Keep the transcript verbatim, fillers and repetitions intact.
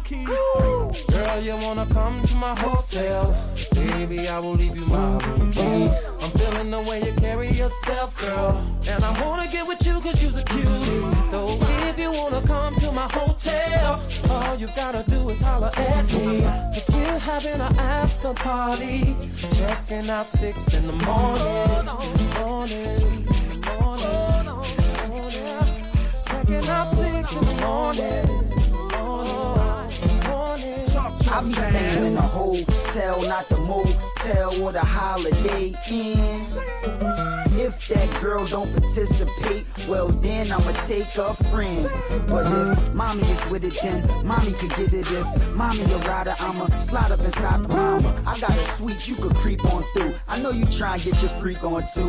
Girl, you wanna come to my hotel? Baby, I will leave you my room key. I'm feeling the way you carry yourself, girl, and I wanna get with you cause you're a cutie. So if you wanna come to my hotel, all you gotta do is holler at me. We're having an after party, checking out six in the morning. Morning, morning, morning. Checking out six in the morning. I be staying in a hotel, not the motel or the Holiday Inn. If that girl don't participate, well then I'ma take a friend. But if mommy is with it, then mommy could get it. If mommy a rider, I'ma slide up inside the mama. I got a suite you could creep on through. I know you try and get your freak on too.